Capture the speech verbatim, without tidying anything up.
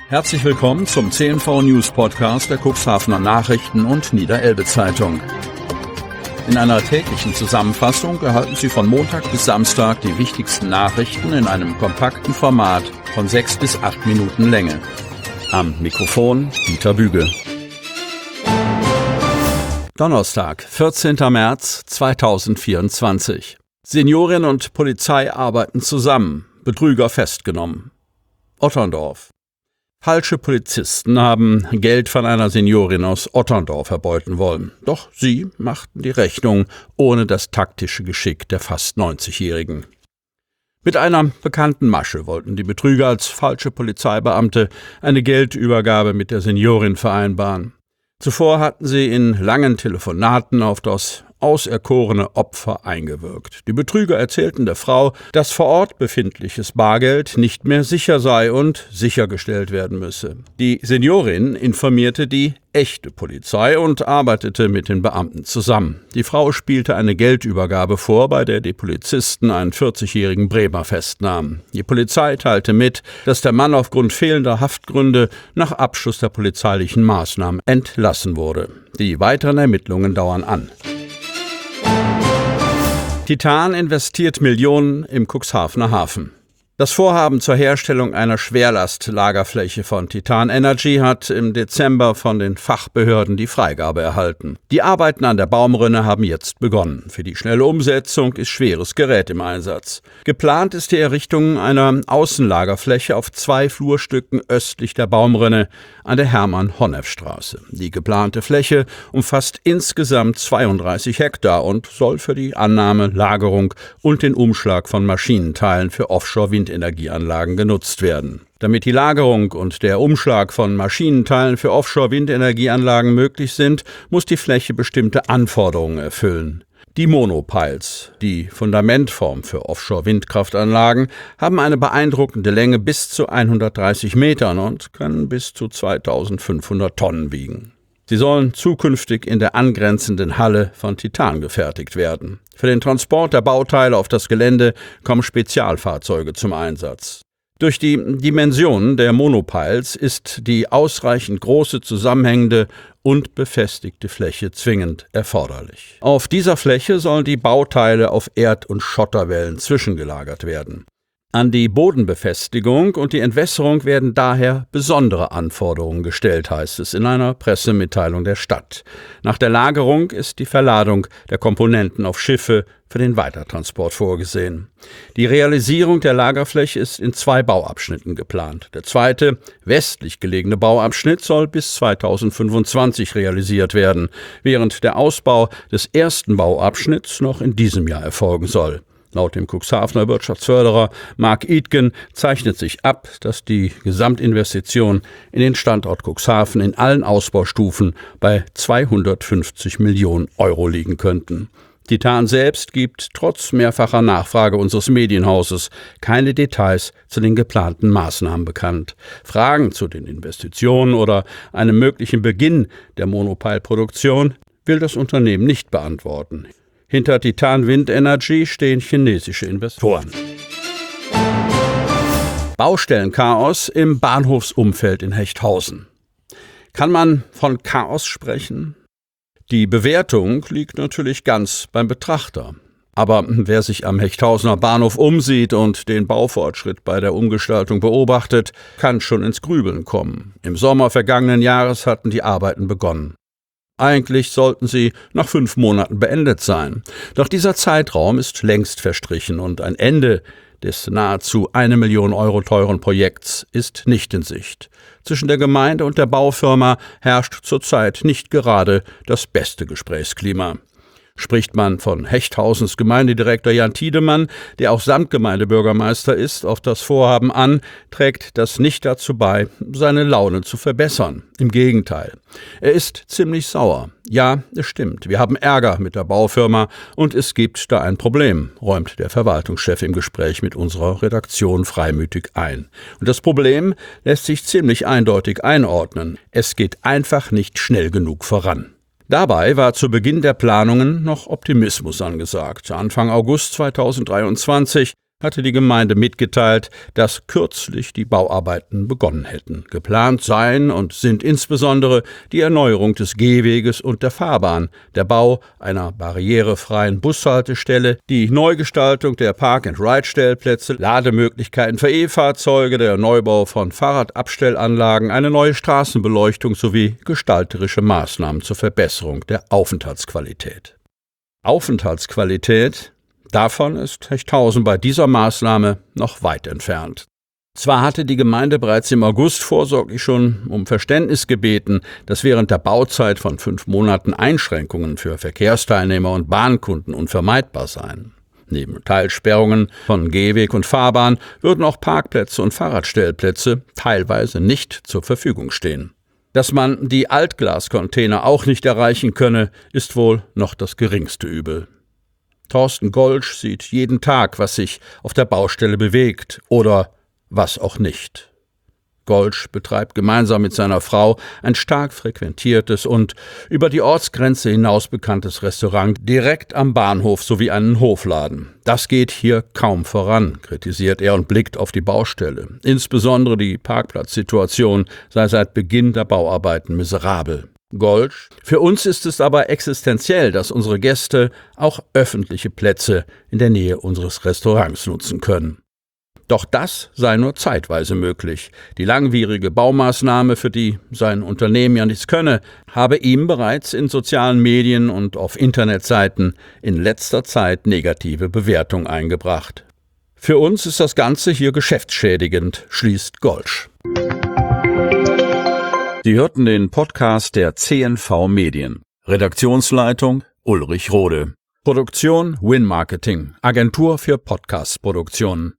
Herzlich willkommen zum C N V News Podcast der Cuxhavener Nachrichten und Niederelbe Zeitung. In einer täglichen Zusammenfassung erhalten Sie von Montag bis Samstag die wichtigsten Nachrichten in einem kompakten Format von sechs bis acht Minuten Länge. Am Mikrofon Dieter Büge. Donnerstag, vierzehnter März zweitausendvierundzwanzig. Seniorin und Polizei arbeiten zusammen. Betrüger festgenommen. Otterndorf. Falsche Polizisten haben Geld von einer Seniorin aus Otterndorf erbeuten wollen. Doch sie machten die Rechnung ohne das taktische Geschick der fast neunzigjährigen. Mit einer bekannten Masche wollten die Betrüger als falsche Polizeibeamte eine Geldübergabe mit der Seniorin vereinbaren. Zuvor hatten sie in langen Telefonaten auf das auserkorene Opfer eingewirkt. Die Betrüger erzählten der Frau, dass vor Ort befindliches Bargeld nicht mehr sicher sei und sichergestellt werden müsse. Die Seniorin informierte die echte Polizei und arbeitete mit den Beamten zusammen. Die Frau spielte eine Geldübergabe vor, bei der die Polizisten einen vierzigjährigen Bremer festnahmen. Die Polizei teilte mit, dass der Mann aufgrund fehlender Haftgründe nach Abschluss der polizeilichen Maßnahmen entlassen wurde. Die weiteren Ermittlungen dauern an. Titan investiert Millionen im Cuxhavener Hafen. Das Vorhaben zur Herstellung einer Schwerlastlagerfläche von Titan Energy hat im Dezember von den Fachbehörden die Freigabe erhalten. Die Arbeiten an der Baumrinne haben jetzt begonnen. Für die schnelle Umsetzung ist schweres Gerät im Einsatz. Geplant ist die Errichtung einer Außenlagerfläche auf zwei Flurstücken östlich der Baumrinne an der Hermann-Honnef-Straße. Die geplante Fläche umfasst insgesamt zweiunddreißig Hektar und soll für die Annahme, Lagerung und den Umschlag von Maschinenteilen für Offshore-Wind Energieanlagen genutzt werden. Damit die Lagerung und der Umschlag von Maschinenteilen für Offshore-Windenergieanlagen möglich sind, muss die Fläche bestimmte Anforderungen erfüllen. Die Monopiles, die Fundamentform für Offshore-Windkraftanlagen, haben eine beeindruckende Länge bis zu hundertdreißig Metern und können bis zu zweitausendfünfhundert Tonnen wiegen. Sie sollen zukünftig in der angrenzenden Halle von Titan gefertigt werden. Für den Transport der Bauteile auf das Gelände kommen Spezialfahrzeuge zum Einsatz. Durch die Dimensionen der Monopiles ist die ausreichend große, zusammenhängende und befestigte Fläche zwingend erforderlich. Auf dieser Fläche sollen die Bauteile auf Erd- und Schotterwellen zwischengelagert werden. An die Bodenbefestigung und die Entwässerung werden daher besondere Anforderungen gestellt, heißt es in einer Pressemitteilung der Stadt. Nach der Lagerung ist die Verladung der Komponenten auf Schiffe für den Weitertransport vorgesehen. Die Realisierung der Lagerfläche ist in zwei Bauabschnitten geplant. Der zweite, westlich gelegene Bauabschnitt soll bis zweitausendfünfundzwanzig realisiert werden, während der Ausbau des ersten Bauabschnitts noch in diesem Jahr erfolgen soll. Laut dem Cuxhavener Wirtschaftsförderer Mark Idgen zeichnet sich ab, dass die Gesamtinvestition in den Standort Cuxhaven in allen Ausbaustufen bei zweihundertfünfzig Millionen Euro liegen könnten. Titan selbst gibt trotz mehrfacher Nachfrage unseres Medienhauses keine Details zu den geplanten Maßnahmen bekannt. Fragen zu den Investitionen oder einem möglichen Beginn der Monopile-Produktion will das Unternehmen nicht beantworten. Hinter Titan Wind Energy stehen chinesische Investoren. Baustellenchaos im Bahnhofsumfeld in Hechthausen. Kann man von Chaos sprechen? Die Bewertung liegt natürlich ganz beim Betrachter. Aber wer sich am Hechthausener Bahnhof umsieht und den Baufortschritt bei der Umgestaltung beobachtet, kann schon ins Grübeln kommen. Im Sommer vergangenen Jahres hatten die Arbeiten begonnen. Eigentlich sollten sie nach fünf Monaten beendet sein. Doch dieser Zeitraum ist längst verstrichen und ein Ende des nahezu eine Million Euro teuren Projekts ist nicht in Sicht. Zwischen der Gemeinde und der Baufirma herrscht zurzeit nicht gerade das beste Gesprächsklima. Spricht man von Hechthausens Gemeindedirektor Jan Tiedemann, der auch Samtgemeindebürgermeister ist, auf das Vorhaben an, trägt das nicht dazu bei, seine Laune zu verbessern. Im Gegenteil. Er ist ziemlich sauer. Ja, es stimmt, wir haben Ärger mit der Baufirma und es gibt da ein Problem, räumt der Verwaltungschef im Gespräch mit unserer Redaktion freimütig ein. Und das Problem lässt sich ziemlich eindeutig einordnen. Es geht einfach nicht schnell genug voran. Dabei war zu Beginn der Planungen noch Optimismus angesagt. Anfang August zweitausenddreiundzwanzig hatte die Gemeinde mitgeteilt, dass kürzlich die Bauarbeiten begonnen hätten. Geplant seien und sind insbesondere die Erneuerung des Gehweges und der Fahrbahn, der Bau einer barrierefreien Bushaltestelle, die Neugestaltung der Park-and-Ride-Stellplätze, Lademöglichkeiten für E-Fahrzeuge, der Neubau von Fahrradabstellanlagen, eine neue Straßenbeleuchtung sowie gestalterische Maßnahmen zur Verbesserung der Aufenthaltsqualität. Aufenthaltsqualität? Davon ist Hechthausen bei dieser Maßnahme noch weit entfernt. Zwar hatte die Gemeinde bereits im August vorsorglich schon um Verständnis gebeten, dass während der Bauzeit von fünf Monaten Einschränkungen für Verkehrsteilnehmer und Bahnkunden unvermeidbar seien. Neben Teilsperrungen von Gehweg und Fahrbahn würden auch Parkplätze und Fahrradstellplätze teilweise nicht zur Verfügung stehen. Dass man die Altglascontainer auch nicht erreichen könne, ist wohl noch das geringste Übel. Thorsten Golsch sieht jeden Tag, was sich auf der Baustelle bewegt oder was auch nicht. Golsch betreibt gemeinsam mit seiner Frau ein stark frequentiertes und über die Ortsgrenze hinaus bekanntes Restaurant direkt am Bahnhof sowie einen Hofladen. Das geht hier kaum voran, kritisiert er und blickt auf die Baustelle. Insbesondere die Parkplatzsituation sei seit Beginn der Bauarbeiten miserabel. Golsch: Für uns ist es aber existenziell, dass unsere Gäste auch öffentliche Plätze in der Nähe unseres Restaurants nutzen können. Doch das sei nur zeitweise möglich. Die langwierige Baumaßnahme, für die sein Unternehmen ja nichts könne, habe ihm bereits in sozialen Medien und auf Internetseiten in letzter Zeit negative Bewertungen eingebracht. Für uns ist das Ganze hier geschäftsschädigend, schließt Golsch. Sie hörten den Podcast der C N V Medien. Redaktionsleitung Ulrich Rode. Produktion Win Marketing, Agentur für Podcast-Produktionen.